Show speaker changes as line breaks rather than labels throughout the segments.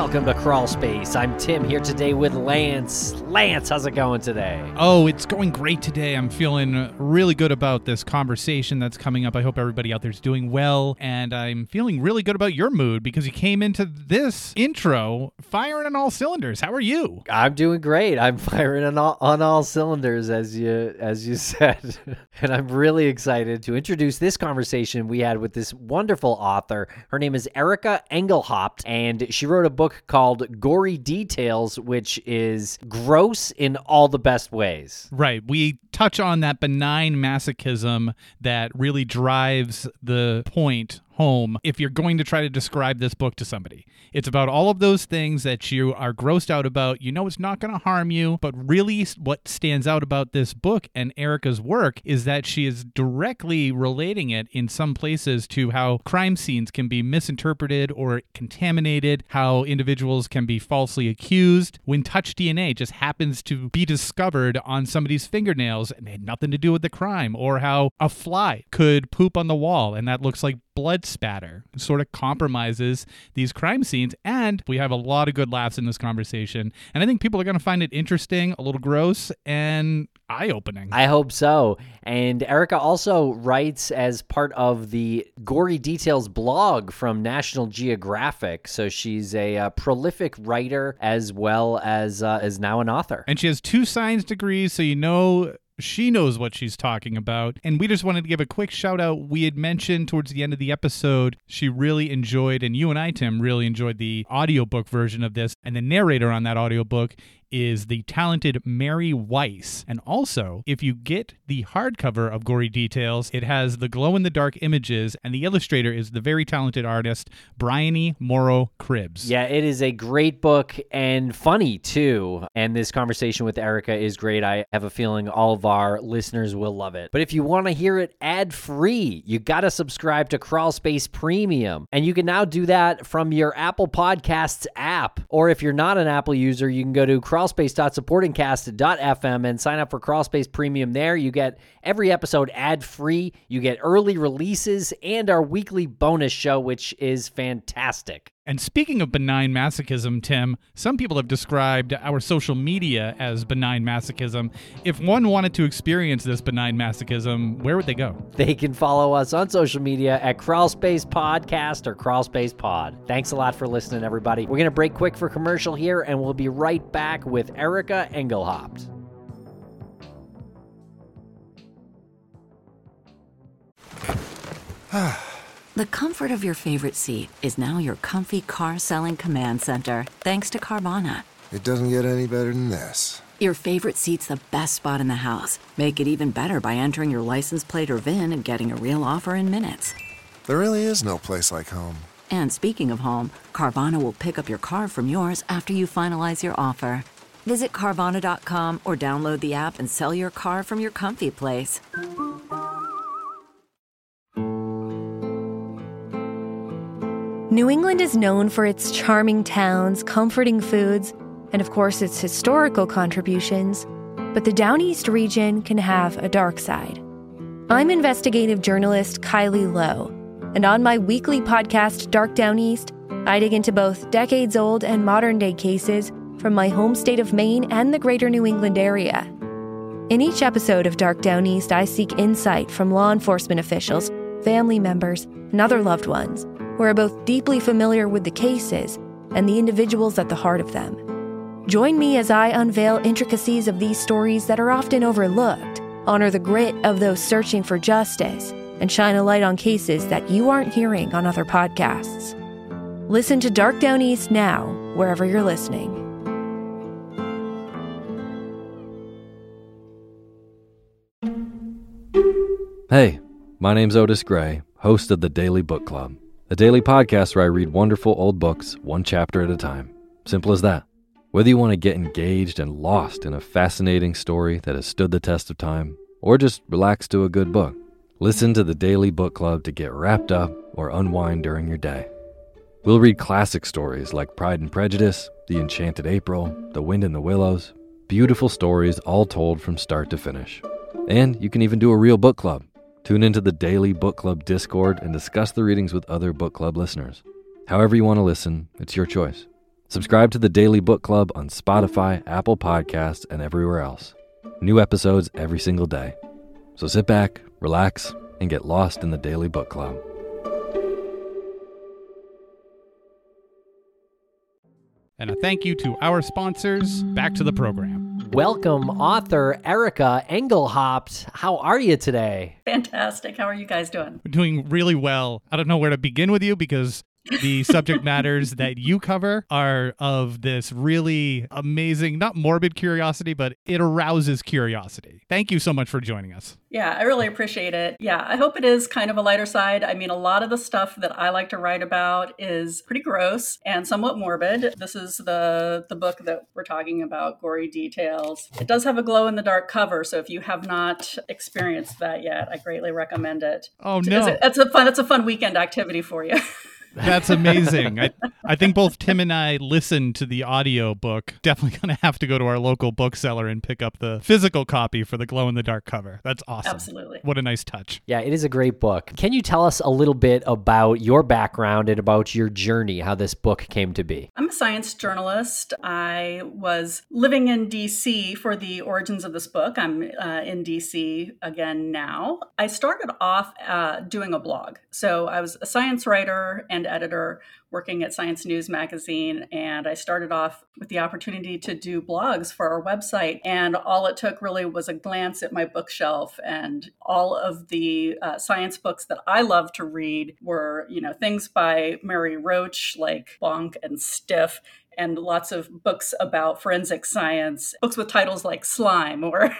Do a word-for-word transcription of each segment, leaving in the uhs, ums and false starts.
Welcome to Crawl Space. I'm Tim here today with Lance. Lance, how's it going today?
Oh, it's going great today. I'm feeling really good about this conversation that's coming up. I hope everybody out there is doing well, and I'm feeling really good about your mood because you came into this intro firing on all cylinders. How are you?
I'm doing great. I'm firing on all, on all cylinders, as you as you said, and I'm really excited to introduce this conversation we had with this wonderful author. Her name is Erica Engelhaupt, and she wrote a book called Gory Details, which is gross in all the best ways.
Right. We touch on that benign masochism that really drives the point home if you're going to try to describe this book to somebody. It's about all of those things that you are grossed out about. You know it's not going to harm you, but really what stands out about this book and Erica's work is that she is directly relating it in some places to how crime scenes can be misinterpreted or contaminated, how individuals can be falsely accused when touch D N A just happens to be discovered on somebody's fingernails and they had nothing to do with the crime, or how a fly could poop on the wall and that looks like blood spatter. It sort of compromises these crime scenes, and we have a lot of good laughs in this conversation, and I think people are going to find it interesting, a little gross, and eye-opening.
I hope so. And Erica also writes as part of the Gory Details blog from National Geographic, so she's a uh, prolific writer as well as uh, is now an author.
And she has two science degrees, so you know she knows what she's talking about. And we just wanted to give a quick shout out. We had mentioned towards the end of the episode, she really enjoyed, and you and I, Tim, really enjoyed the audiobook version of this. And the narrator on that audiobook is the talented Mary Weiss. And also, if you get the hardcover of Gory Details, it has the glow-in-the-dark images, and the illustrator is the very talented artist, Bryony Morrow Cribbs.
Yeah, it is a great book and funny, too. And this conversation with Erica is great. I have a feeling all of our listeners will love it. But if you want to hear it ad-free, you got to subscribe to Crawl Space Premium. And you can now do that from your Apple Podcasts app. Or if you're not an Apple user, you can go to crawlspace dot supporting cast dot f m and sign up for Crawlspace Premium there. You get every episode ad-free, you get early releases, and our weekly bonus show, which is fantastic.
And speaking of benign masochism, Tim, some people have described our social media as benign masochism. If one wanted to experience this benign masochism, where would they go?
They can follow us on social media at Crawlspace Podcast or Crawlspace Pod. Thanks a lot for listening, everybody. We're going to break quick for commercial here, and we'll be right back with Erica Engelhaupt.
The comfort of your favorite seat is now your comfy car-selling command center, thanks to Carvana.
It doesn't get any better than this.
Your favorite seat's the best spot in the house. Make it even better by entering your license plate or V I N and getting a real offer in minutes.
There really is no place like home.
And speaking of home, Carvana will pick up your car from yours after you finalize your offer. Visit Carvana dot com or download the app and sell your car from your comfy place.
New England is known for its charming towns, comforting foods, and of course its historical contributions, but the Down East region can have a dark side. I'm investigative journalist Kylie Lowe, and on my weekly podcast, Dark Down East, I dig into both decades-old and modern-day cases from my home state of Maine and the greater New England area. In each episode of Dark Down East, I seek insight from law enforcement officials, family members, and other loved ones who are both deeply familiar with the cases and the individuals at the heart of them. Join me as I unveil intricacies of these stories that are often overlooked, honor the grit of those searching for justice, and shine a light on cases that you aren't hearing on other podcasts. Listen to Dark Down East now, wherever you're listening.
Hey, my name's Otis Gray, host of the Daily Book Club, a daily podcast where I read wonderful old books one chapter at a time. Simple as that. Whether you want to get engaged and lost in a fascinating story that has stood the test of time, or just relax to a good book, listen to the Daily Book Club to get wrapped up or unwind during your day. We'll read classic stories like Pride and Prejudice, The Enchanted April, The Wind in the Willows, beautiful stories all told from start to finish. And you can even do a real book club. Tune into the Daily Book Club Discord and discuss the readings with other book club listeners. However you want to listen, it's your choice. Subscribe to the Daily Book Club on Spotify, Apple Podcasts, and everywhere else. New episodes every single day. So sit back, relax, and get lost in the Daily Book Club.
And a thank you to our sponsors. Back to the program.
Welcome, author Erica Engelhaupt. How are you today?
Fantastic. How are you guys doing?
We're doing really well. I don't know where to begin with you because the subject matters that you cover are of this really amazing, not morbid curiosity, but it arouses curiosity. Thank you so much for joining us.
Yeah, I really appreciate it. Yeah, I hope it is kind of a lighter side. I mean, a lot of the stuff that I like to write about is pretty gross and somewhat morbid. This is the, the book that we're talking about, Gory Details. It does have a glow-in-the-dark cover, so if you have not experienced that yet, I greatly recommend it.
Oh, no.
It's a, it's a fun, it's a fun weekend activity for you.
That's amazing. I, I think both Tim and I listened to the audio book. Definitely going to have to go to our local bookseller and pick up the physical copy for the glow-in-the-dark cover. That's awesome.
Absolutely.
What a nice touch.
Yeah, it is a great book. Can you tell us a little bit about your background and about your journey, how this book came to be?
I'm a science journalist. I was living in D C for the origins of this book. I'm uh, in D C again now. I started off uh, doing a blog. So I was a science writer and editor working at Science News magazine. And I started off with the opportunity to do blogs for our website. And all it took really was a glance at my bookshelf. And all of the uh, science books that I love to read were, you know, things by Mary Roach, like Bonk and Stiff, and lots of books about forensic science, books with titles like Slime or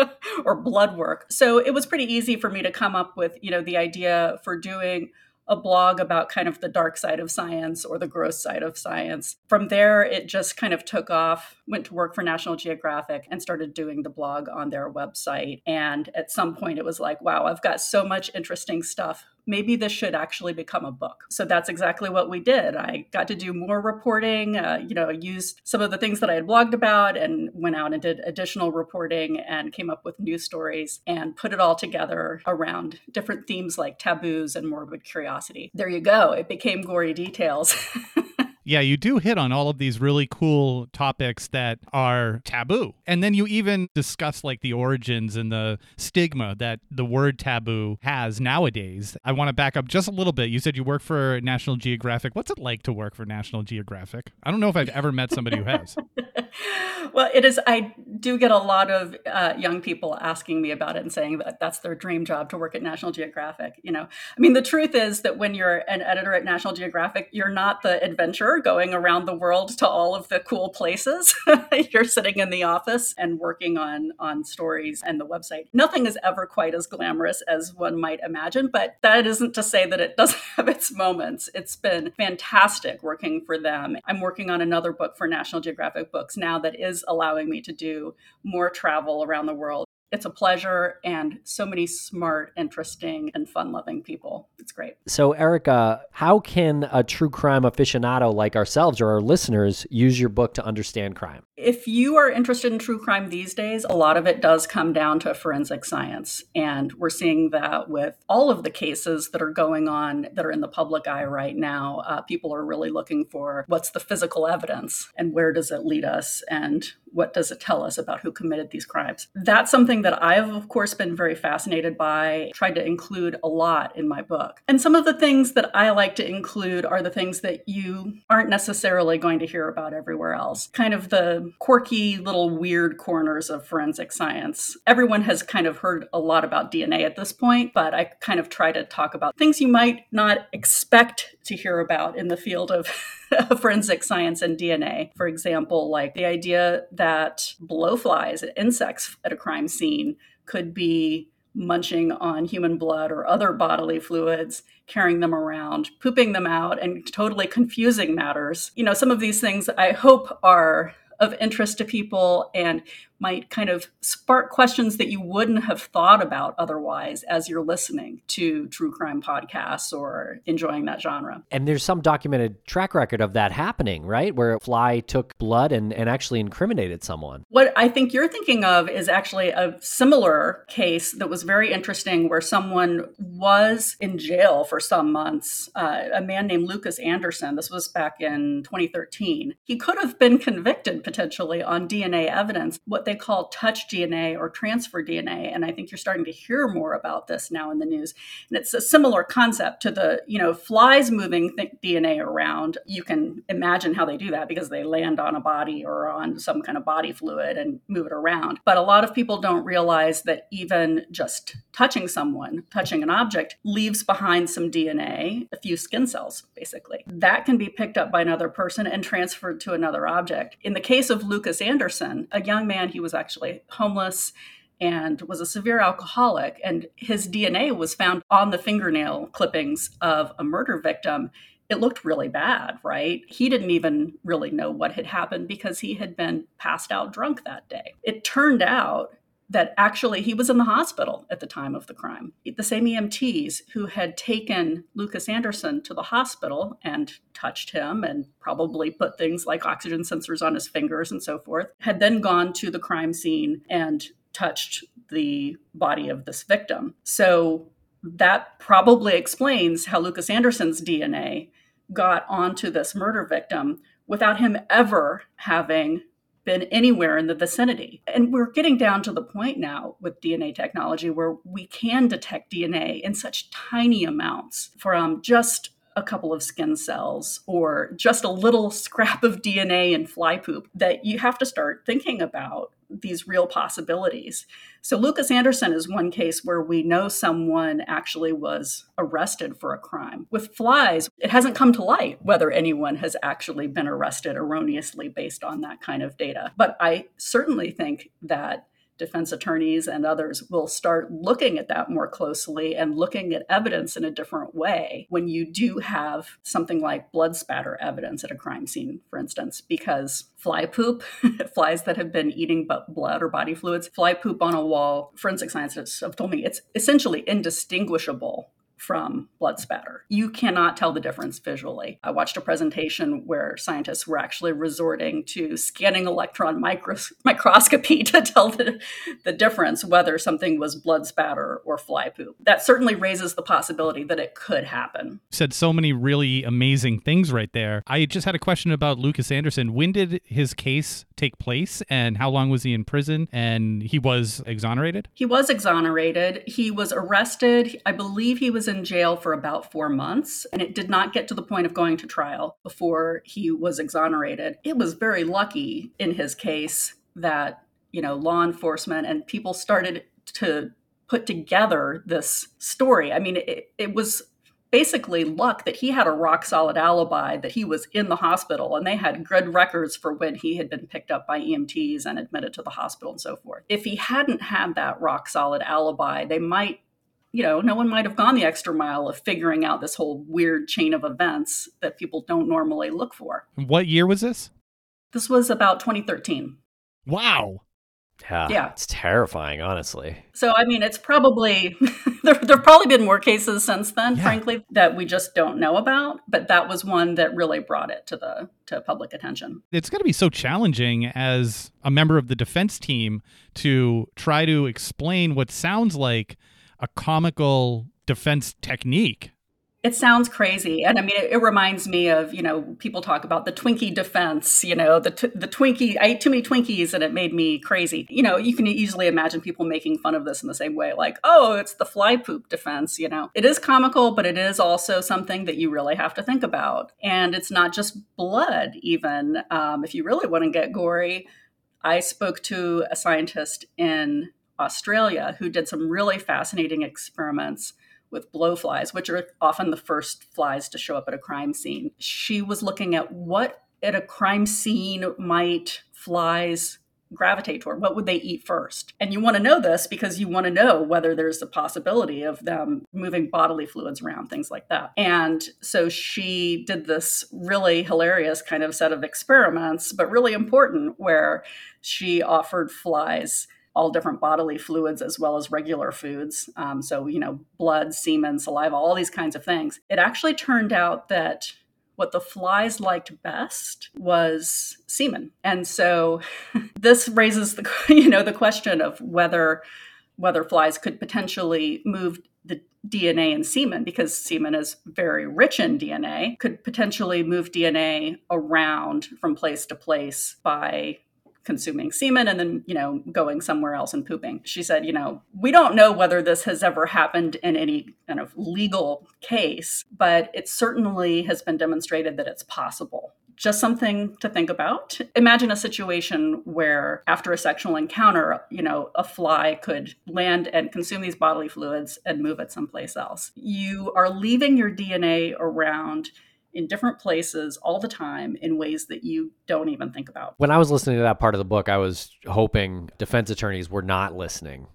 or Blood Work. So it was pretty easy for me to come up with, you know, the idea for doing a blog about kind of the dark side of science or the gross side of science. From there, it just kind of took off, went to work for National Geographic and started doing the blog on their website. And at some point it was like, wow, I've got so much interesting stuff. Maybe this should actually become a book. So that's exactly what we did. I got to do more reporting, uh, you know, used some of the things that I had blogged about and went out and did additional reporting and came up with news stories and put it all together around different themes like taboos and morbid curiosity. There you go. It became Gory Details.
Yeah, you do hit on all of these really cool topics that are taboo. And then you even discuss like the origins and the stigma that the word taboo has nowadays. I want to back up just a little bit. You said you work for National Geographic. What's it like to work for National Geographic? I don't know if I've ever met somebody who has.
Well, it is. I do get a lot of uh, young people asking me about it and saying that that's their dream job to work at National Geographic. You know, I mean, the truth is that when you're an editor at National Geographic, you're not the adventurer going around the world to all of the cool places. You're sitting in the office and working on, on stories and the website. Nothing is ever quite as glamorous as one might imagine, but that isn't to say that it doesn't have its moments. It's been fantastic working for them. I'm working on another book for National Geographic Books now that is allowing me to do more travel around the world. It's a pleasure, and so many smart, interesting, and fun-loving people. It's great.
So, Erica, how can a true crime aficionado like ourselves or our listeners use your book to understand crime?
If you are interested in true crime these days, a lot of it does come down to forensic science. And we're seeing that with all of the cases that are going on that are in the public eye right now. Uh, people are really looking for what's the physical evidence and where does it lead us and what does it tell us about who committed these crimes. That's something that I've, of course, been very fascinated by, tried to include a lot in my book. And some of the things that I like to include are the things that you aren't necessarily going to hear about everywhere else. Kind of the quirky little weird corners of forensic science. Everyone has kind of heard a lot about D N A at this point, but I kind of try to talk about things you might not expect to hear about in the field of forensic science and D N A. For example, like the idea that blowflies, insects at a crime scene, could be munching on human blood or other bodily fluids, carrying them around, pooping them out, and totally confusing matters. You know, some of these things I hope are of interest to people, and might kind of spark questions that you wouldn't have thought about otherwise as you're listening to true crime podcasts or enjoying that genre.
And there's some documented track record of that happening, right? Where a fly took blood and, and actually incriminated someone.
What I think you're thinking of is actually a similar case that was very interesting where someone was in jail for some months, uh, a man named Lucas Anderson. This was back in twenty thirteen. He could have been convicted potentially on D N A evidence, what they call touch D N A or transfer D N A. And I think you're starting to hear more about this now in the news. And it's a similar concept to the, you know, flies moving th- D N A around. You can imagine how they do that because they land on a body or on some kind of body fluid and move it around. But a lot of people don't realize that even just touching someone, touching an object, leaves behind some D N A, a few skin cells, basically. That can be picked up by another person and transferred to another object. In the case of Lucas Anderson, a young man, he was actually homeless and was a severe alcoholic, and his D N A was found on the fingernail clippings of a murder victim. It looked really bad, right? He didn't even really know what had happened because he had been passed out drunk that day. It turned out that actually he was in the hospital at the time of the crime. The same E M Ts who had taken Lucas Anderson to the hospital and touched him and probably put things like oxygen sensors on his fingers and so forth, had then gone to the crime scene and touched the body of this victim. So that probably explains how Lucas Anderson's D N A got onto this murder victim without him ever having been anywhere in the vicinity. And we're getting down to the point now with D N A technology where we can detect D N A in such tiny amounts from just a couple of skin cells or just a little scrap of D N A in fly poop that you have to start thinking about these real possibilities. So Lucas Anderson is one case where we know someone actually was arrested for a crime. With flies, it hasn't come to light whether anyone has actually been arrested erroneously based on that kind of data. But I certainly think that defense attorneys and others will start looking at that more closely and looking at evidence in a different way when you do have something like blood spatter evidence at a crime scene, for instance, because fly poop, flies that have been eating blood or body fluids, fly poop on a wall, forensic scientists have told me it's essentially indistinguishable from blood spatter. You cannot tell the difference visually. I watched a presentation where scientists were actually resorting to scanning electron micros- microscopy to tell the, the difference whether something was blood spatter or fly poop. That certainly raises the possibility that it could happen.
You said so many really amazing things right there. I just had a question about Lucas Anderson. When did his case take place and how long was he in prison? And he was exonerated?
He was exonerated. He was arrested. I believe he was in jail for about four months, and it did not get to the point of going to trial before he was exonerated. It was very lucky in his case that, you know, law enforcement and people started to put together this story. I mean, it, it was basically luck that he had a rock solid alibi that he was in the hospital, and they had good records for when he had been picked up by E M Ts and admitted to the hospital and so forth. If he hadn't had that rock solid alibi, they might, you know, no one might have gone the extra mile of figuring out this whole weird chain of events that people don't normally look for.
What year was this?
This was about twenty thirteen.
Wow.
Yeah,
yeah.
It's terrifying, honestly.
So, I mean, it's probably, there have probably been more cases since then,
yeah.
frankly, that we just don't know about. But that was one that really brought it to the to public attention.
It's got to be so challenging as a member of the defense team to try to explain what sounds like a comical defense technique.
It sounds crazy. And I mean, it, it reminds me of, you know, people talk about the Twinkie defense, you know, the t- the Twinkie, I ate too many Twinkies and it made me crazy. You know, you can easily imagine people making fun of this in the same way, like, oh, it's the fly poop defense, you know. It is comical, but it is also something that you really have to think about. And it's not just blood, even. Um, if you really want to get gory, I spoke to a scientist in Australia who did some really fascinating experiments with blowflies, which are often the first flies to show up at a crime scene. She was looking at what at a crime scene might flies gravitate toward? What would they eat first? And you want to know this because you want to know whether there's a possibility of them moving bodily fluids around, things like that. And so she did this really hilarious kind of set of experiments, but really important, where she offered flies all different bodily fluids as well as regular foods. Um, so, you know, blood, semen, saliva, all these kinds of things. It actually turned out that what the flies liked best was semen. And so this raises the, you know, the question of whether whether flies could potentially move the D N A in semen, because semen is very rich in D N A, could potentially move D N A around from place to place by consuming semen and then, you know, going somewhere else and pooping. She said, you know, we don't know whether this has ever happened in any kind of legal case, but it certainly has been demonstrated that it's possible. Just something to think about. Imagine a situation where after a sexual encounter, you know, a fly could land and consume these bodily fluids and move it someplace else. You are leaving your D N A around in different places all the time in ways that you don't even think about.
When I was listening to that part of the book, I was hoping defense attorneys were not listening.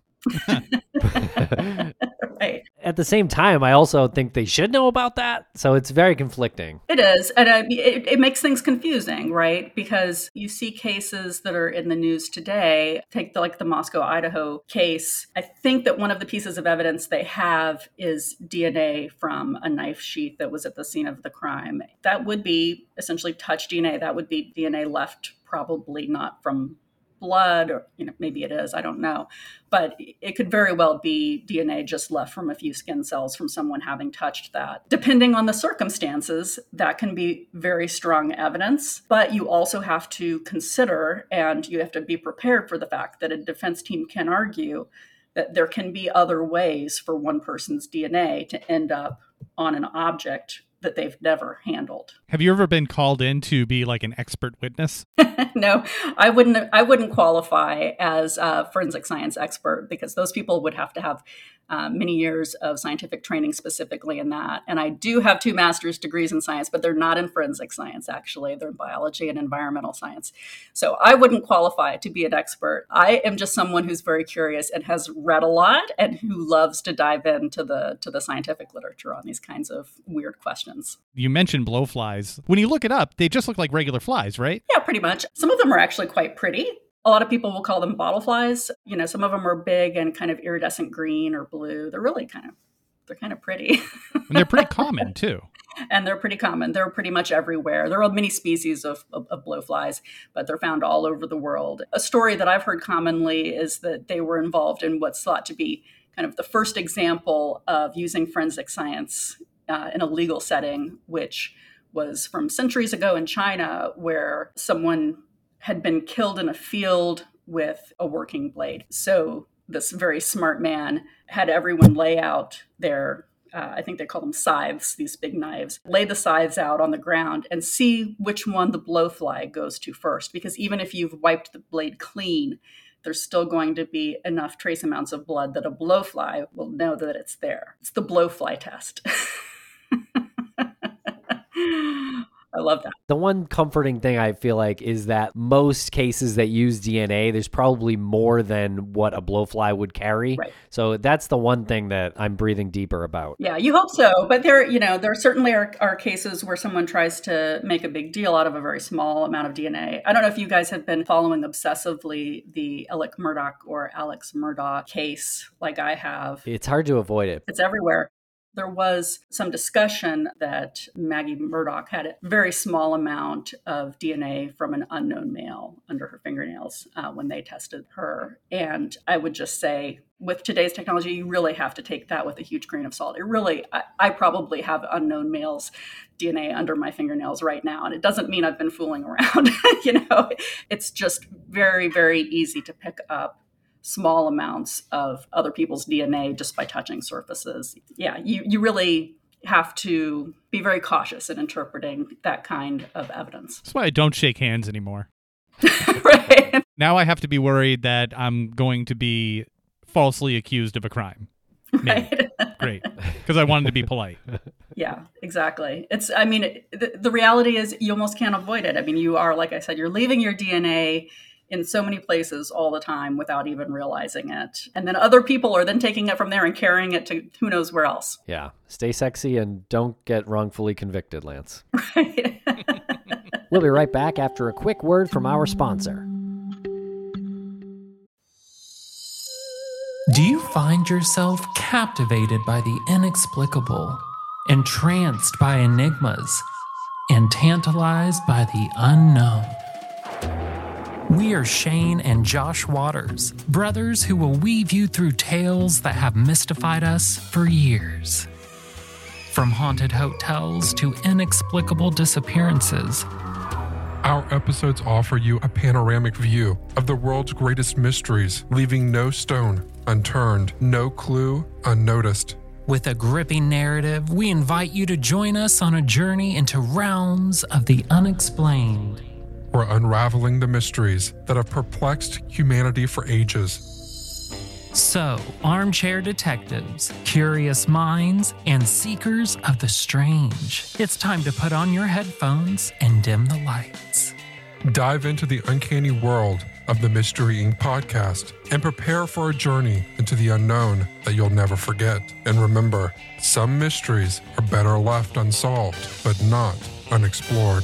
Right.
At the same time, I also think they should know about that. So it's very conflicting.
It is. And I, it, it makes things confusing, right? Because you see cases that are in the news today. Take the, like the Moscow, Idaho case. I think that one of the pieces of evidence they have is D N A from a knife sheath that was at the scene of the crime. That would be essentially touch D N A. That would be D N A left, probably not from blood, or, you know, maybe it is, I don't know. But it could very well be D N A just left from a few skin cells from someone having touched that. Depending on the circumstances, that can be very strong evidence. But you also have to consider, and you have to be prepared for the fact that a defense team can argue that there can be other ways for one person's D N A to end up on an object that they've never handled.
Have you ever been called in to be like an expert witness?
No, I wouldn't. I wouldn't qualify as a forensic science expert, because those people would have to have uh, many years of scientific training specifically in that. And I do have two master's degrees in science, but they're not in forensic science, actually. They're in biology and environmental science. So I wouldn't qualify to be an expert. I am just someone who's very curious and has read a lot and who loves to dive into the to the scientific literature on these kinds of weird questions.
You mentioned blowflies. When you look it up, they just look like regular flies, right?
Yeah, pretty much. Some of them are actually quite pretty. A lot of people will call them bottle flies. You know, some of them are big and kind of iridescent green or blue. They're really kind of, they're kind of pretty.
And they're pretty common too.
And they're pretty common. They're pretty much everywhere. There are many species of, of, of blowflies, but they're found all over the world. A story that I've heard commonly is that they were involved in what's thought to be kind of the first example of using forensic science uh, in a legal setting, which was from centuries ago in China, where someone had been killed in a field with a working blade. So this very smart man had everyone lay out their, uh, I think they call them scythes, these big knives, lay the scythes out on the ground and see which one the blowfly goes to first. Because even if you've wiped the blade clean, there's still going to be enough trace amounts of blood that a blowfly will know that it's there. It's the blowfly test. I love that.
The one comforting thing I feel like is that most cases that use D N A, there's probably more than what a blowfly would carry.
Right.
So that's the one thing that I'm breathing deeper about.
Yeah, you hope so. But there, you know, there certainly are, are cases where someone tries to make a big deal out of a very small amount of D N A. I don't know if you guys have been following obsessively the Alec Murdaugh or Alex Murdaugh case like I have.
It's hard to avoid it.
It's everywhere. There was some discussion that Maggie Murdaugh had a very small amount of D N A from an unknown male under her fingernails uh, when they tested her. And I would just say, with today's technology, you really have to take that with a huge grain of salt. It really, I, I probably have unknown males' D N A under my fingernails right now. And it doesn't mean I've been fooling around. You know, it's just very, very easy to pick up small amounts of other people's D N A just by touching surfaces. Yeah, you, you really have to be very cautious in interpreting that kind of evidence.
That's why I don't shake hands anymore.
Right.
Now I have to be worried that I'm going to be falsely accused of a crime. Maybe.
Right.
Great. Because I wanted to be polite.
Yeah, exactly. It's, I mean, the, the reality is you almost can't avoid it. I mean, you are, like I said, you're leaving your D N A in so many places all the time without even realizing it. And then other people are then taking it from there and carrying it to who knows where else.
Yeah. Stay sexy and don't get wrongfully convicted, Lance.
Right.
We'll be right back after a quick word from our sponsor.
Do you find yourself captivated by the inexplicable, entranced by enigmas, and tantalized by the unknown? We are Shane and Josh Waters, brothers who will weave you through tales that have mystified us for years. From haunted hotels to inexplicable disappearances,
our episodes offer you a panoramic view of the world's greatest mysteries, leaving no stone unturned, no clue unnoticed.
With a gripping narrative, we invite you to join us on a journey into realms of the unexplained.
We're unraveling the mysteries that have perplexed humanity for ages.
So, armchair detectives, curious minds, and seekers of the strange, it's time to put on your headphones and dim the lights.
Dive into the uncanny world of the Mystery Incorporated podcast and prepare for a journey into the unknown that you'll never forget. And remember, some mysteries are better left unsolved, but not unexplored.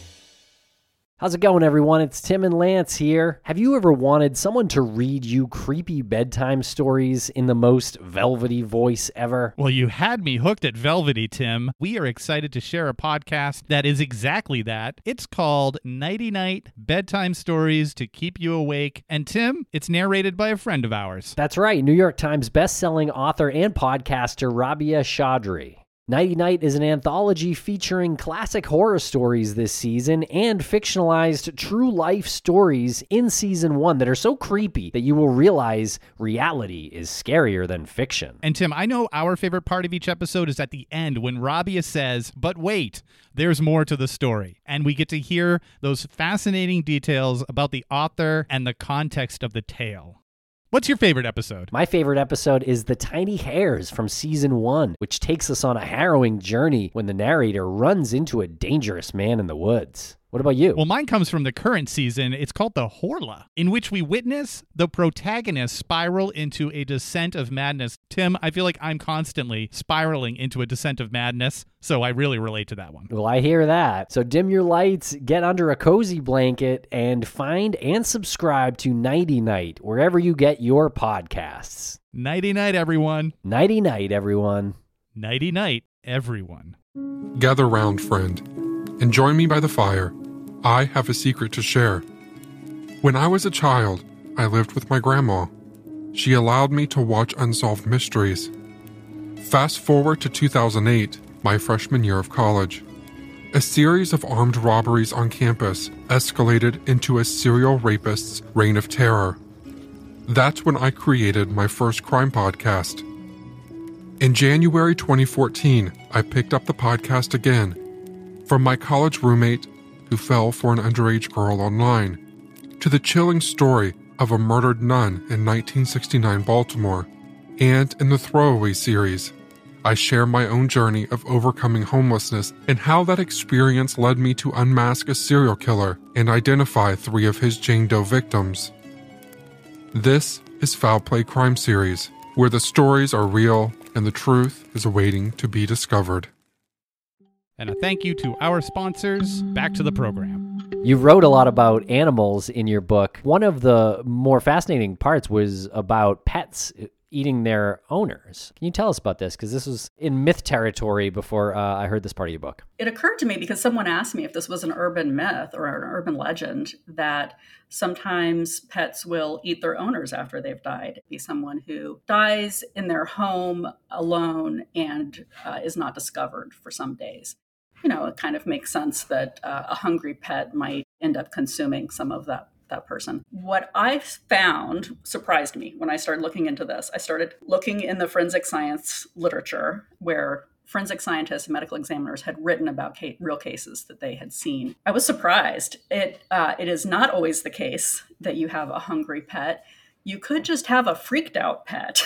How's it going, everyone? It's Tim and Lance here. Have you ever wanted someone to read you creepy bedtime stories in the most velvety voice ever?
Well, you had me hooked at velvety, Tim. We are excited to share a podcast that is exactly that. It's called Nighty Night Bedtime Stories to Keep You Awake. And Tim, it's narrated by a friend of ours.
That's right, New York Times bestselling author and podcaster Rabia Chaudhry. Nighty Night is an anthology featuring classic horror stories this season and fictionalized true life stories in season one that are so creepy that you will realize reality is scarier than fiction.
And Tim, I know our favorite part of each episode is at the end when Rabia says, but wait, there's more to the story. And we get to hear those fascinating details about the author and the context of the tale. What's your favorite episode?
My favorite episode is The Tiny Hairs from season one, which takes us on a harrowing journey when the narrator runs into a dangerous man in the woods. What about you?
Well, mine comes from the current season. It's called The Horla, in which we witness the protagonist spiral into a descent of madness. Tim, I feel like I'm constantly spiraling into a descent of madness, so I really relate to that one.
Well, I hear that. So dim your lights, get under a cozy blanket, and find and subscribe to Nighty Night, wherever you get your podcasts.
Nighty night, everyone.
Nighty night, everyone.
Nighty night, everyone.
Gather round, friend, and join me by the fire. I have a secret to share. When I was a child, I lived with my grandma. She allowed me to watch unsolved mysteries. Fast forward to two thousand eight, my freshman year of college. A series of armed robberies on campus escalated into a serial rapist's reign of terror. That's when I created my first crime podcast. In January twenty fourteen, I picked up the podcast again from my college roommate who fell for an underage girl online, to the chilling story of a murdered nun in nineteen sixty-nine Baltimore. And in the Throwaway series, I share my own journey of overcoming homelessness and how that experience led me to unmask a serial killer and identify three of his Jane Doe victims. This is Foul Play Crime Series, where the stories are real and the truth is awaiting to be discovered.
And a thank you to our sponsors. Back to the program.
You wrote a lot about animals in your book. One of the more fascinating parts was about pets eating their owners. Can you tell us about this? Because this was in myth territory before uh, I heard this part of your book.
It occurred to me because someone asked me if this was an urban myth or an urban legend that sometimes pets will eat their owners after they've died. It'd be someone who dies in their home alone and uh, is not discovered for some days. You know, it kind of makes sense that uh, a hungry pet might end up consuming some of that that person. What I found surprised me when I started looking into this. I started looking in the forensic science literature where forensic scientists and medical examiners had written about ca- real cases that they had seen. I was surprised. It uh, it is not always the case that you have a hungry pet. You could just have a freaked out pet.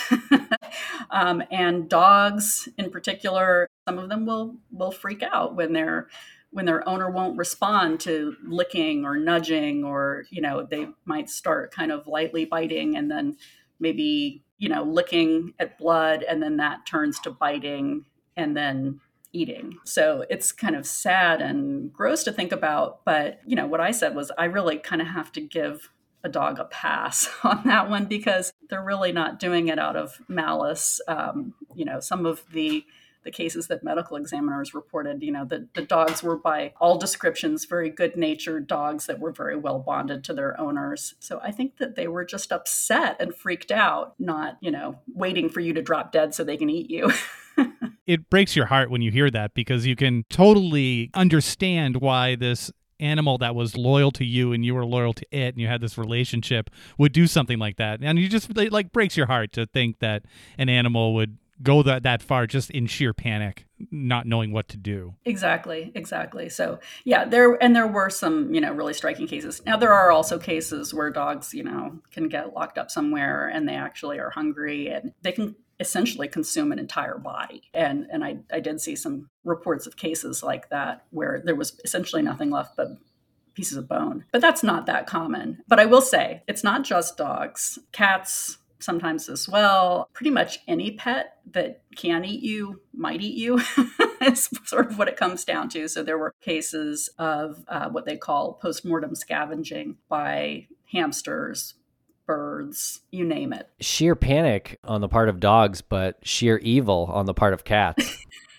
um, and dogs in particular, some of them will will freak out when they're when their owner won't respond to licking or nudging, or, you know, they might start kind of lightly biting and then maybe, you know, licking at blood, and then that turns to biting and then eating. So it's kind of sad and gross to think about. But, you know, what I said was I really kind of have to give a dog a pass on that one, because they're really not doing it out of malice. Um, you know, some of the the cases that medical examiners reported, you know, the, the dogs were by all descriptions very good-natured dogs that were very well bonded to their owners. So I think that they were just upset and freaked out, not, you know, waiting for you to drop dead so they can eat you.
It breaks your heart when you hear that, because you can totally understand why this animal that was loyal to you and you were loyal to it and you had this relationship would do something like that. And you just, it like breaks your heart to think that an animal would go that, that far just in sheer panic, not knowing what to do.
Exactly, exactly. So yeah, there, and there were some, you know, really striking cases. Now there are also cases where dogs, you know, can get locked up somewhere and they actually are hungry and they can essentially consume an entire body. And and I, I did see some reports of cases like that where there was essentially nothing left but pieces of bone. But that's not that common. But I will say, it's not just dogs. Cats sometimes as well. Pretty much any pet that can eat you might eat you is sort of what it comes down to. So there were cases of uh, what they call postmortem scavenging by hamsters, birds, you name it.
Sheer panic on the part of dogs, but sheer evil on the part of cats.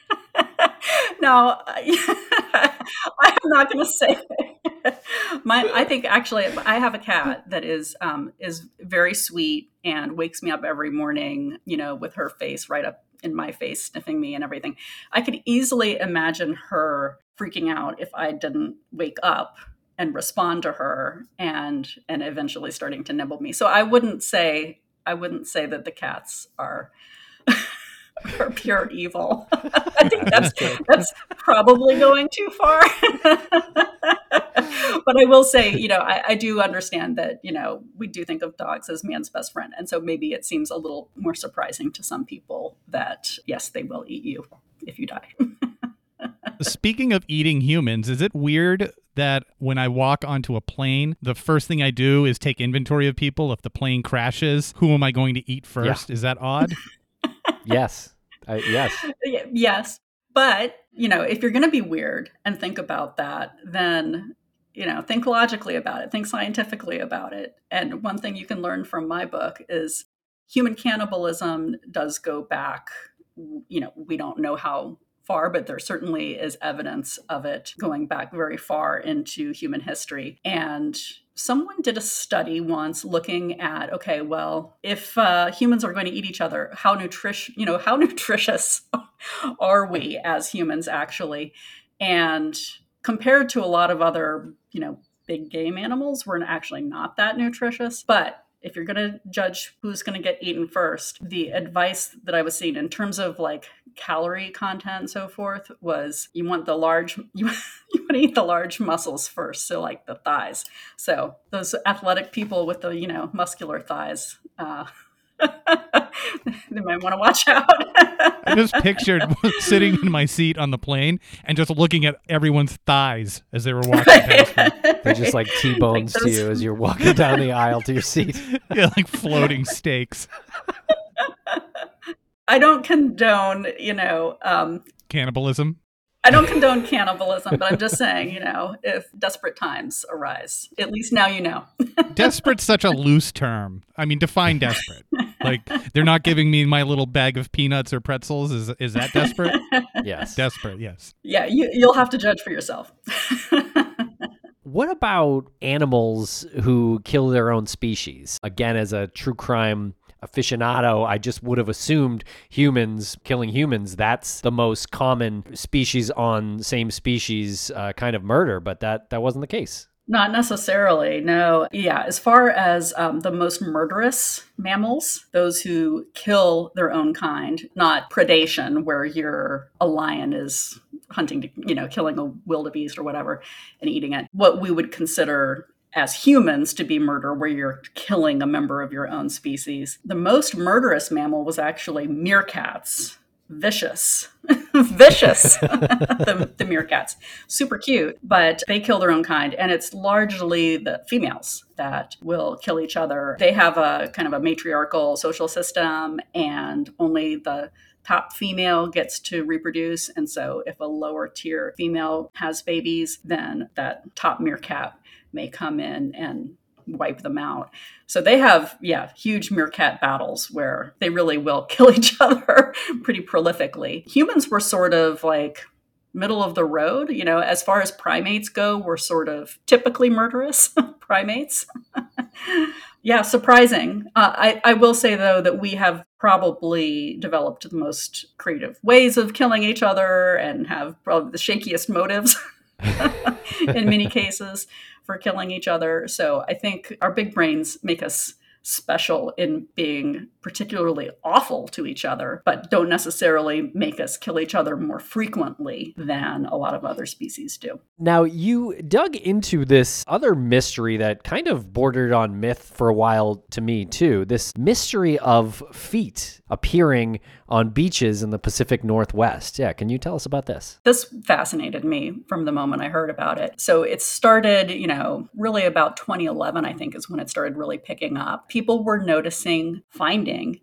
No, I'm not going to say it. My, I think actually, I have a cat that is um, is very sweet and wakes me up every morning, you know, with her face right up in my face, sniffing me and everything. I could easily imagine her freaking out if I didn't wake up and respond to her, and and eventually starting to nibble me. So I wouldn't say I wouldn't say that the cats are. Or pure evil. I think that's that's probably going too far. But I will say, you know, I, I do understand that, you know, we do think of dogs as man's best friend. And so maybe it seems a little more surprising to some people that, yes, they will eat you if you die.
Speaking of eating humans, is it weird that when I walk onto a plane, the first thing I do is take inventory of people? If the plane crashes, who am I going to eat first? Yeah. Is that odd?
Yes. Uh, yes.
Yes. But, you know, if you're going to be weird and think about that, then, you know, think logically about it, think scientifically about it. And one thing you can learn from my book is human cannibalism does go back, you know, we don't know how far, but there certainly is evidence of it going back very far into human history. And someone did a study once looking at, okay, well, if uh, humans are going to eat each other, how nutrition, you know, how nutritious are we as humans actually? And compared to a lot of other, you know, big game animals, we're actually not that nutritious. But if you're going to judge who's going to get eaten first, the advice that I was seeing in terms of like calorie content and so forth was you want the large, you, you want to eat the large muscles first. So like the thighs. So those athletic people with the, you know, muscular thighs, uh, they might want to watch out.
I just pictured sitting in my seat on the plane and just looking at everyone's thighs as they were walking past me.
They're just like T-bones like to you as you're walking down the aisle to your seat.
Yeah, like floating steaks.
I don't condone, you know... Um,
cannibalism?
I don't condone cannibalism, but I'm just saying, you know, if desperate times arise, at least now you know.
Desperate's such a loose term. I mean, define desperate. Like, they're not giving me my little bag of peanuts or pretzels. Is is that desperate?
Yes.
Desperate, yes.
Yeah, you, you'll have to judge for yourself.
What about animals who kill their own species? Again, as a true crime aficionado, I just would have assumed humans killing humans, that's the most common species on same species uh, kind of murder, but that, that wasn't the case.
Not necessarily, no. Yeah, as far as um, the most murderous mammals, those who kill their own kind, not predation, where you're a lion is hunting, to, you know, killing a wildebeest or whatever and eating it, what we would consider as humans to be murder, where you're killing a member of your own species. The most murderous mammal was actually meerkats. vicious, vicious, the, the meerkats. Super cute, but they kill their own kind. And it's largely the females that will kill each other. They have a kind of a matriarchal social system, and only the top female gets to reproduce. And so if a lower tier female has babies, then that top meerkat may come in and wipe them out. So they have, yeah, huge meerkat battles where they really will kill each other pretty prolifically. Humans were sort of like middle of the road, you know, as far as primates go, we're sort of typically murderous primates. Yeah, surprising. Uh, I, I will say, though, that we have probably developed the most creative ways of killing each other and have probably the shakiest motives in many cases for killing each other. So I think our big brains make us special in being particularly awful to each other, but don't necessarily make us kill each other more frequently than a lot of other species do.
Now, you dug into this other mystery that kind of bordered on myth for a while to me, too. This mystery of feet appearing on beaches in the Pacific Northwest. Yeah, can you tell us about this?
This fascinated me from the moment I heard about it. So it started, you know, really about twenty eleven, I think, is when it started really picking up. People were noticing, finding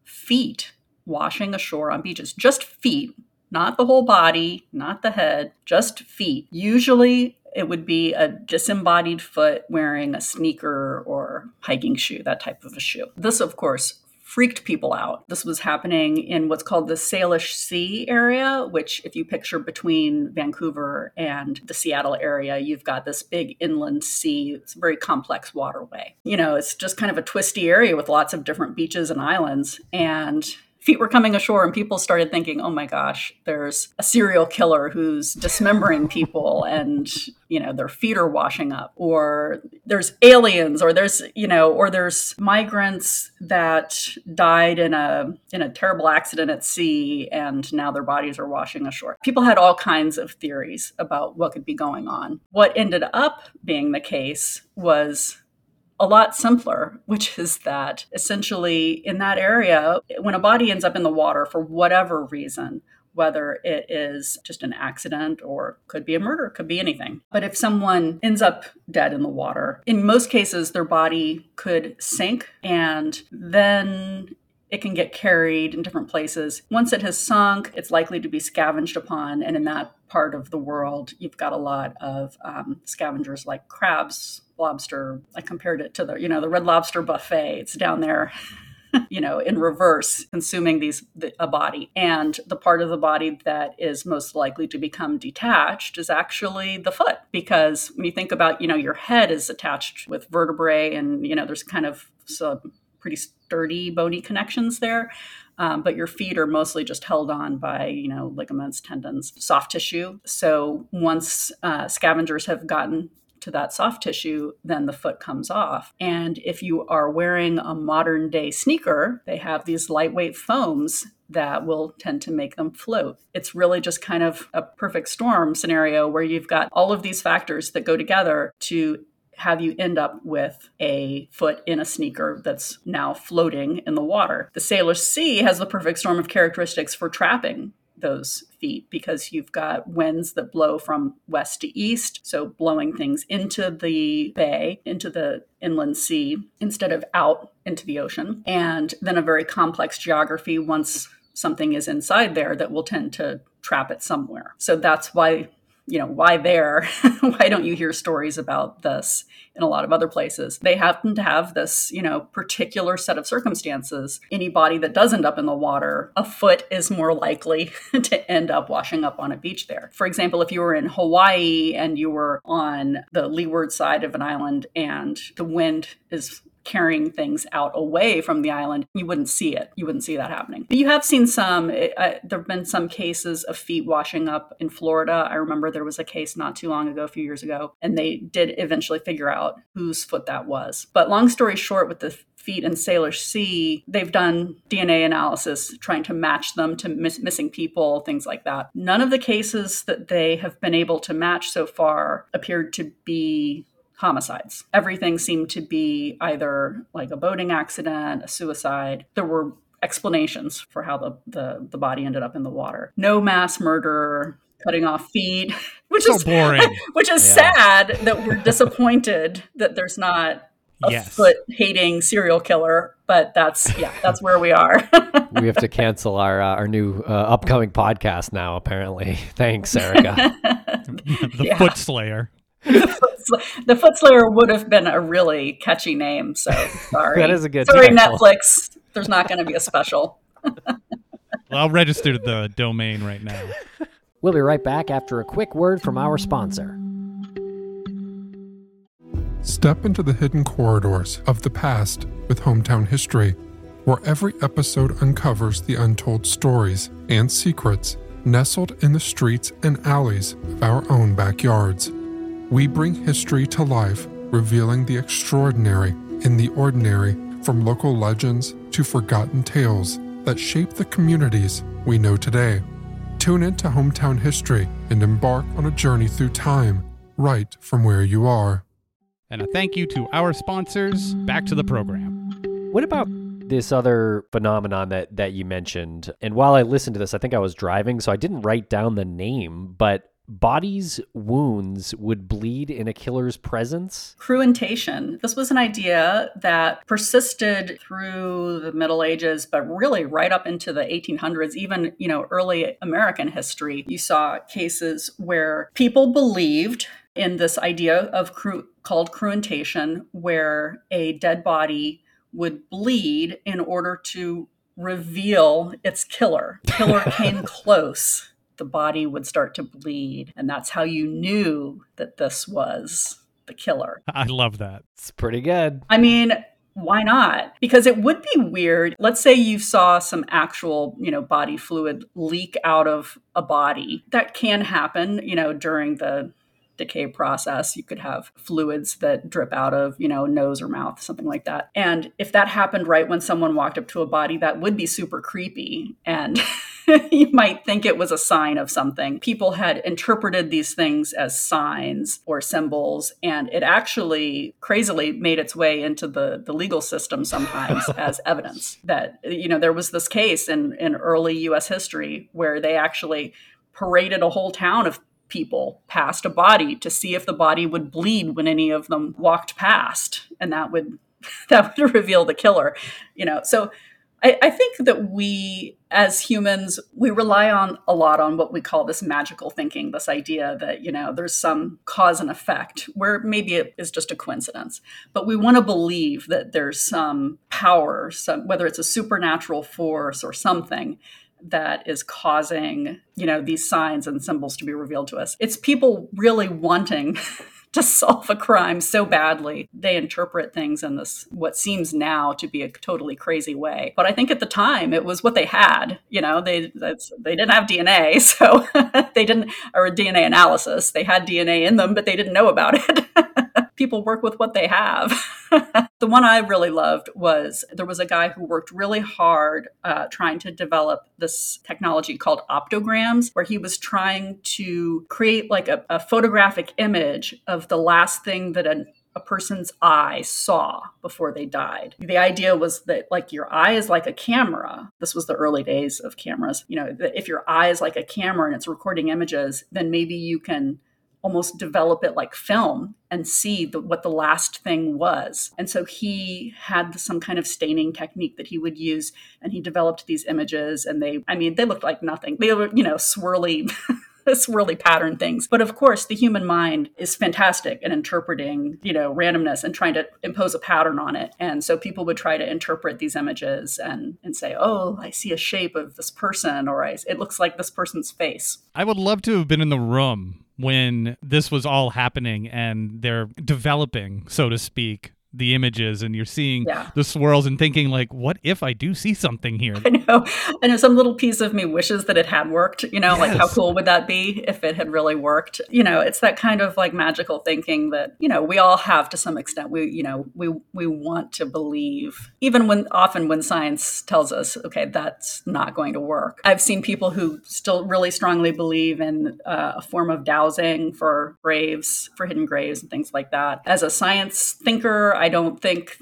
feet washing ashore on beaches, just feet, not the whole body, not the head, just feet. Usually it would be a disembodied foot wearing a sneaker or hiking shoe, that type of a shoe. This, of course, freaked people out. This was happening in what's called the Salish Sea area, which if you picture between Vancouver and the Seattle area, you've got this big inland sea. It's a very complex waterway. You know, it's just kind of a twisty area with lots of different beaches and islands. And feet were coming ashore and people started thinking, oh my gosh, there's a serial killer who's dismembering people and, you know, their feet are washing up, or there's aliens, or there's, you know, or there's migrants that died in a, in a terrible accident at sea and now their bodies are washing ashore. People had all kinds of theories about what could be going on. What ended up being the case was a lot simpler, which is that essentially in that area, when a body ends up in the water for whatever reason, whether it is just an accident or could be a murder, could be anything. But if someone ends up dead in the water, in most cases, their body could sink and then it can get carried in different places. Once it has sunk, it's likely to be scavenged upon. And in that part of the world, you've got a lot of um, scavengers like crabs, lobster. I compared it to the, you know, the Red Lobster buffet. It's down there, you know, in reverse, consuming these the, a body. And the part of the body that is most likely to become detached is actually the foot. Because when you think about, you know, your head is attached with vertebrae and, you know, there's kind of some pretty sturdy bony connections there. Um, but your feet are mostly just held on by, you know, ligaments, tendons, soft tissue. So once uh, scavengers have gotten to that soft tissue, then the foot comes off. And if you are wearing a modern day sneaker, they have these lightweight foams that will tend to make them float. It's really just kind of a perfect storm scenario where you've got all of these factors that go together to have you end up with a foot in a sneaker that's now floating in the water. The Salish Sea has the perfect storm of characteristics for trapping those feet because you've got winds that blow from west to east, so blowing things into the bay, into the inland sea, instead of out into the ocean. And then a very complex geography once something is inside there that will tend to trap it somewhere. So that's why, you know, why there? Why don't you hear stories about this in a lot of other places? They happen to have this, you know, particular set of circumstances. Any body that does end up in the water, a foot is more likely to end up washing up on a beach there. For example, if you were in Hawaii and you were on the leeward side of an island and the wind is carrying things out away from the island, you wouldn't see it. You wouldn't see that happening. But you have seen some, uh, there have been some cases of feet washing up in Florida. I remember there was a case not too long ago, a few years ago, and they did eventually figure out whose foot that was. But long story short, with the feet in Salish Sea, they've done D N A analysis trying to match them to miss- missing people, things like that. None of the cases that they have been able to match so far appeared to be homicides. Everything seemed to be either like a boating accident, a suicide. There were explanations for how the, the, the body ended up in the water. No mass murder, cutting off feet, which
So
is
boring.
which is
Yeah.
sad that we're disappointed that there's not a
Yes.
foot-hating serial killer. But that's, yeah, that's where we are.
We have to cancel our uh, our new uh, upcoming podcast now, apparently. Thanks, Erica.
The
Yeah.
Foot Slayer.
The Foot Slayer would have been a really catchy name, so sorry.
That is a good
Sorry,
title.
Netflix. There's not going to be a special.
Well, I'll register the domain right now.
We'll be right back after a quick word from our sponsor.
Step into the hidden corridors of the past with Hometown History, where every episode uncovers the untold stories and secrets nestled in the streets and alleys of our own backyards. We bring history to life, revealing the extraordinary in the ordinary, from local legends to forgotten tales that shape the communities we know today. Tune into Hometown History and embark on a journey through time, right from where you are.
And a thank you to our sponsors. Back to the program.
What about this other phenomenon that, that you mentioned? And while I listened to this, I think I was driving, so I didn't write down the name, but bodies' wounds would bleed in a killer's presence?
Cruentation. This was an idea that persisted through the Middle Ages, but really right up into the eighteen hundreds, even, you know, early American history. You saw cases where people believed in this idea of cru- called cruentation, where a dead body would bleed in order to reveal its killer. Killer came close. The body would start to bleed. And that's how you knew that this was the killer.
I love that.
It's pretty good.
I mean, why not? Because it would be weird. Let's say you saw some actual, you know, body fluid leak out of a body. That can happen, you know, during the decay process. You could have fluids that drip out of, you know, nose or mouth, something like that. And if that happened right when someone walked up to a body, that would be super creepy. And you might think it was a sign of something. People had interpreted these things as signs or symbols, and it actually crazily made its way into the, the legal system sometimes as evidence that, you know, there was this case in, in early U S history where they actually paraded a whole town of people past a body to see if the body would bleed when any of them walked past, and that would that would reveal the killer. You know, so I, I think that we as humans, we rely on a lot on what we call this magical thinking, this idea that, you know, there's some cause and effect where maybe it is just a coincidence, but we want to believe that there's some power, some, whether it's a supernatural force or something that is causing, you know, these signs and symbols to be revealed to us. It's people really wanting to solve a crime so badly. They interpret things in this, what seems now to be a totally crazy way. But I think at the time it was what they had, you know, they, that's, they didn't have D N A. So they didn't, or D N A analysis, they had D N A in them, but they didn't know about it. People work with what they have. The one I really loved was there was a guy who worked really hard uh, trying to develop this technology called optograms, where he was trying to create like a, a photographic image of the last thing that a a person's eye saw before they died. The idea was that like your eye is like a camera. This was the early days of cameras. You know, that if your eye is like a camera and it's recording images, then maybe you can almost develop it like film and see the, what the last thing was. And so he had some kind of staining technique that he would use, and he developed these images, and they, I mean, they looked like nothing. They were, you know, swirly, swirly pattern things. But of course, the human mind is fantastic at interpreting, you know, randomness and trying to impose a pattern on it. And so people would try to interpret these images and, and say, oh, I see a shape of this person, or I, it looks like this person's face.
I would love to have been in the room when this was all happening and they're developing, so to speak, the images, and you're seeing
Yeah.
the swirls and thinking like, what if I do see something here?
I know. I know some little piece of me wishes that it had worked, you know, like how
Yes.
cool would that be if it had really worked? You know, it's that kind of like magical thinking that, you know, we all have to some extent. We, you know, we, we want to believe, even when often when science tells us, okay, that's not going to work. I've seen people who still really strongly believe in uh, a form of dowsing for graves, for hidden graves and things like that. As a science thinker, I don't think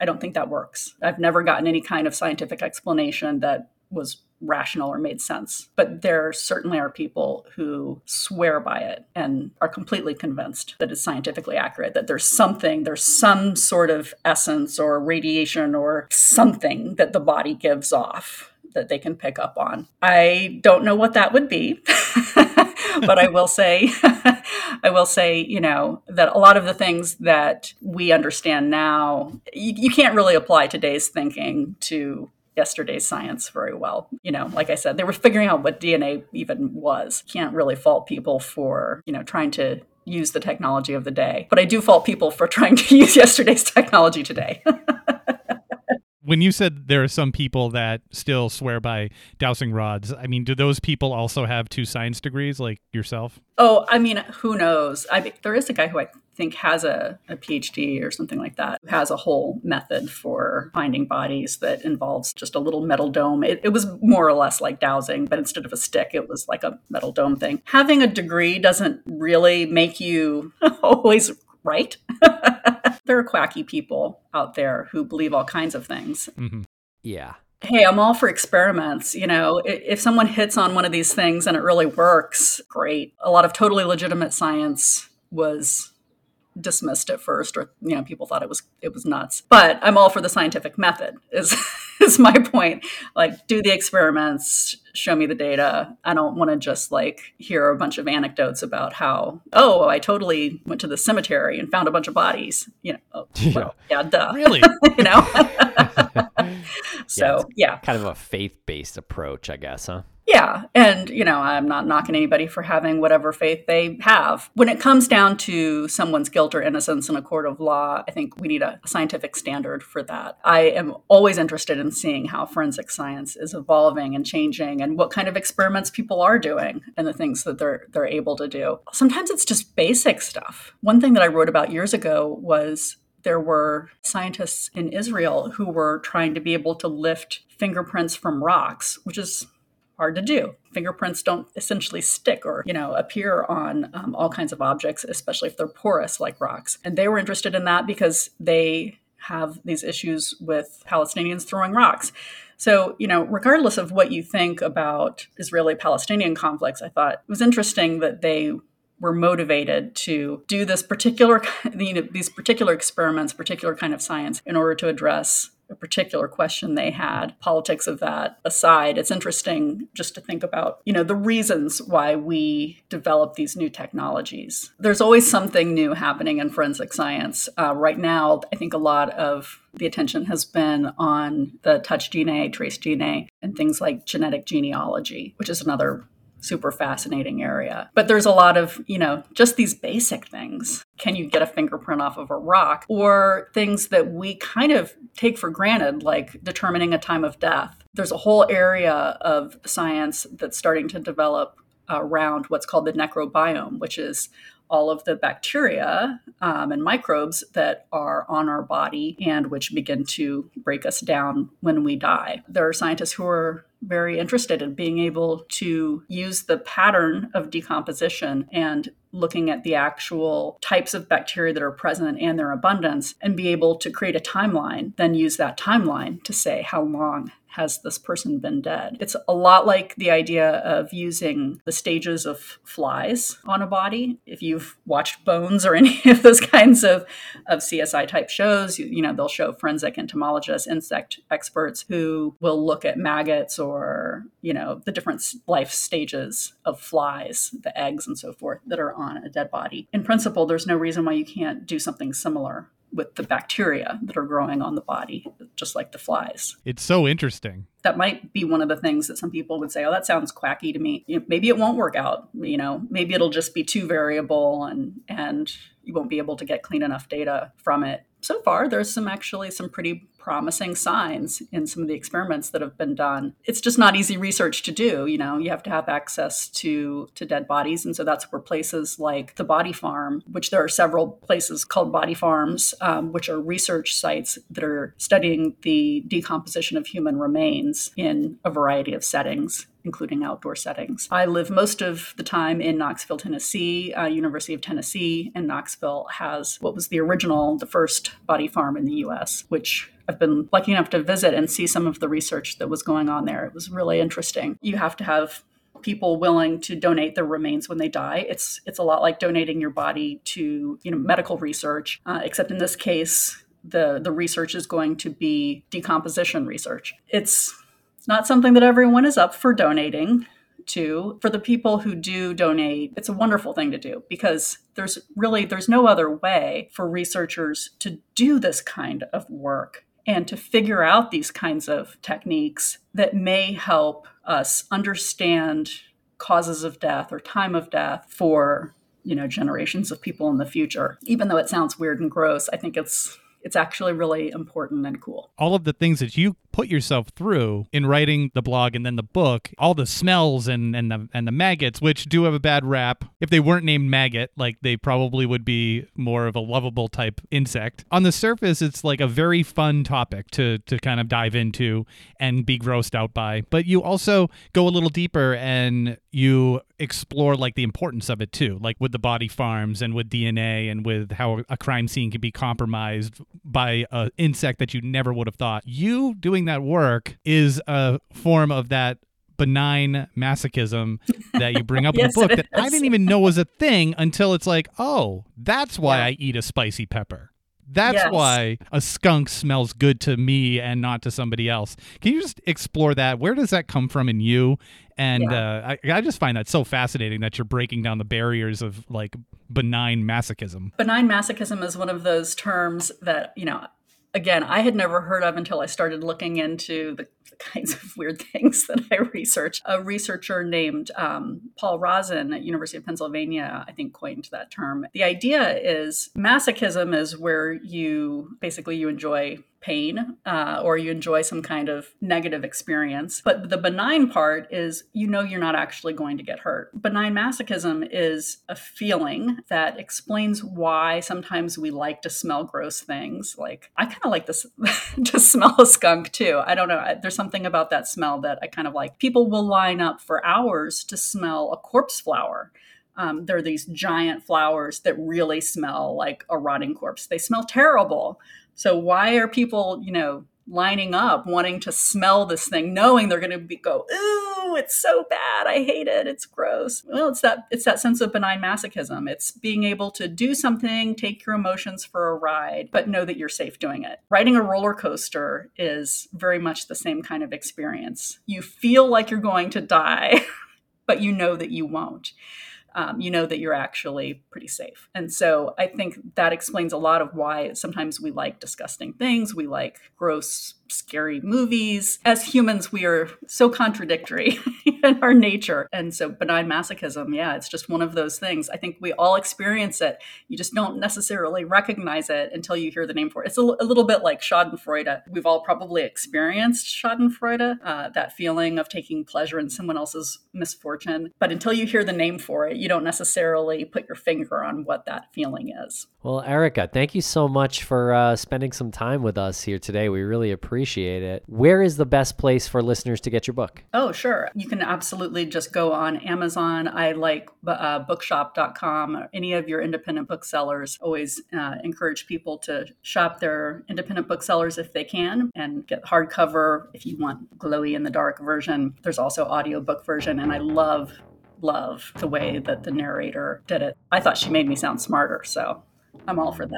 I don't think that works. I've never gotten any kind of scientific explanation that was rational or made sense. But there certainly are people who swear by it and are completely convinced that it's scientifically accurate, that there's something, there's some sort of essence or radiation or something that the body gives off that they can pick up on. I don't know what that would be. But I will say, I will say, you know, that a lot of the things that we understand now, you, you can't really apply today's thinking to yesterday's science very well. You know, like I said, they were figuring out what D N A even was. Can't really fault people for, you know, trying to use the technology of the day. But I do fault people for trying to use yesterday's technology today.
When you said there are some people that still swear by dowsing rods, I mean, do those people also have two science degrees like yourself?
Oh, I mean, who knows? I, there is a guy who I think has a, a PhD or something like that, who has a whole method for finding bodies that involves just a little metal dome. It, it was more or less like dowsing, but instead of a stick, it was like a metal dome thing. Having a degree doesn't really make you always right. There are quacky people out there who believe all kinds of things.
Mm-hmm. Yeah.
Hey, I'm all for experiments. You know, if someone hits on one of these things and it really works, great. A lot of totally legitimate science was dismissed at first, or, you know, people thought it was it was nuts. But I'm all for the scientific method is is my point. Like, do the experiments, show me the data. I don't want to just like hear a bunch of anecdotes about how, oh, I totally went to the cemetery and found a bunch of bodies. You know, oh, well, yeah, duh.
Really?
You know? So,
yeah,
yeah.
Kind of a faith-based approach, I guess, huh?
Yeah. And, you know, I'm not knocking anybody for having whatever faith they have. When it comes down to someone's guilt or innocence in a court of law, I think we need a scientific standard for that. I am always interested in seeing how forensic science is evolving and changing and what kind of experiments people are doing and the things that they're they're able to do. Sometimes it's just basic stuff. One thing that I wrote about years ago was there were scientists in Israel who were trying to be able to lift fingerprints from rocks, which is hard to do. Fingerprints don't essentially stick or, you know, appear on um, all kinds of objects, especially if they're porous like rocks. And they were interested in that because they have these issues with Palestinians throwing rocks. So, you know, regardless of what you think about Israeli-Palestinian conflicts, I thought it was interesting that they were motivated to do this particular, you know, these particular experiments, particular kind of science in order to address a particular question they had. Politics of that aside, it's interesting just to think about, you know, the reasons why we develop these new technologies. There's always something new happening in forensic science. Uh, right now, I think a lot of the attention has been on the touch D N A, trace D N A, and things like genetic genealogy, which is another super fascinating area. But there's a lot of, you know, just these basic things. Can you get a fingerprint off of a rock? Or things that we kind of take for granted, like determining a time of death. There's a whole area of science that's starting to develop around what's called the necrobiome, which is all of the bacteria um, and microbes that are on our body and which begin to break us down when we die. There are scientists who are very interested in being able to use the pattern of decomposition and looking at the actual types of bacteria that are present and their abundance and be able to create a timeline, then use that timeline to say how long has this person been dead. It's a lot like the idea of using the stages of flies on a body. If you've watched Bones or any of those kinds of, of C S I type shows, you, you know, they'll show forensic entomologists, insect experts who will look at maggots or, you know, the different life stages of flies, the eggs and so forth that are on a dead body. In principle, there's no reason why you can't do something similar with the bacteria that are growing on the body, just like the flies.
It's so interesting.
That might be one of the things that some people would say, oh, that sounds quacky to me. You know, maybe it won't work out. You know, maybe it'll just be too variable and, and you won't be able to get clean enough data from it. So far, there's some actually some pretty promising signs in some of the experiments that have been done. It's just not easy research to do. You know, you have to have access to, to dead bodies. And so that's where places like the Body Farm, which there are several places called body farms, um, which are research sites that are studying the decomposition of human remains in a variety of settings, including outdoor settings. I live most of the time in Knoxville, Tennessee. Uh, University of Tennessee in Knoxville has what was the original, the first body farm in the U S, which I've been lucky enough to visit and see some of the research that was going on there. It was really interesting. You have to have people willing to donate their remains when they die. It's it's a lot like donating your body to, you know, medical research, uh, except in this case, the the research is going to be decomposition research. It's It's not something that everyone is up for donating to. For the people who do donate, it's a wonderful thing to do because there's really, there's no other way for researchers to do this kind of work and to figure out these kinds of techniques that may help us understand causes of death or time of death for, you know, generations of people in the future. Even though it sounds weird and gross, I think it's It's actually really important and cool.
All of the things that you put yourself through in writing the blog and then the book, all the smells and, and the and the maggots, which do have a bad rap. If they weren't named maggot, like they probably would be more of a lovable type insect. On the surface, it's like a very fun topic to to kind of dive into and be grossed out by. But you also go a little deeper and you explore like the importance of it too, like with the body farms and with D N A and with how a crime scene can be compromised by an insect that you never would have thought. You doing that work is a form of that benign masochism that you bring up
Yes,
in the book that
it
I
is.
didn't even know was a thing until it's like, oh, that's why
Yeah.
I eat a spicy pepper. That's
Yes.
why a skunk smells good to me and not to somebody else. Can you just explore that? Where does that come from in you? And
Yeah.
uh, I, I just find that so fascinating that you're breaking down the barriers of like benign masochism.
Benign masochism is one of those terms that, you know, again, I had never heard of until I started looking into the, the kinds of weird things that I research. A researcher named um, Paul Rosen at University of Pennsylvania, I think, coined that term. The idea is masochism is where you basically you enjoy pain uh, or you enjoy some kind of negative experience. But the benign part is you know you're not actually going to get hurt. Benign masochism is a feeling that explains why sometimes we like to smell gross things. Like I kind of like this to smell a skunk too. I don't know. There's something about that smell that I kind of like. People will line up for hours to smell a corpse flower. Um, there are these giant flowers that really smell like a rotting corpse. They smell terrible. So why are people, you know, lining up wanting to smell this thing, knowing they're going to be go, ooh, it's so bad. I hate it. It's gross. Well, it's that it's that sense of benign masochism. It's being able to do something, take your emotions for a ride, but know that you're safe doing it. Riding a roller coaster is very much the same kind of experience. You feel like you're going to die, but you know that you won't. Um, you know that you're actually pretty safe. And so I think that explains a lot of why sometimes we like disgusting things. We like gross, scary movies. As humans, we are so contradictory in our nature. And so benign masochism, yeah, it's just one of those things. I think we all experience it. You just don't necessarily recognize it until you hear the name for it. It's a, a little bit like Schadenfreude. We've all probably experienced Schadenfreude, uh, that feeling of taking pleasure in someone else's misfortune. But until you hear the name for it, you don't necessarily put your finger on what that feeling is.
Well, Erica, thank you so much for uh, spending some time with us here today. We really appreciate it. Where is the best place for listeners to get your book?
Oh, sure. You can absolutely just go on Amazon. I like uh, bookshop dot com. Any of your independent booksellers. Always uh, encourage people to shop their independent booksellers if they can and get hardcover if you want glowy in the dark version. There's also audiobook version, and I love love the way that the narrator did it. I thought she made me sound smarter, so I'm all for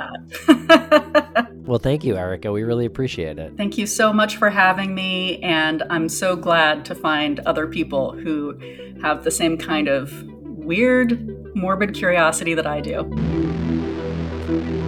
that.
Well, thank you, Erica. We really appreciate it.
Thank you so much for having me, and I'm so glad to find other people who have the same kind of weird, morbid curiosity that I do.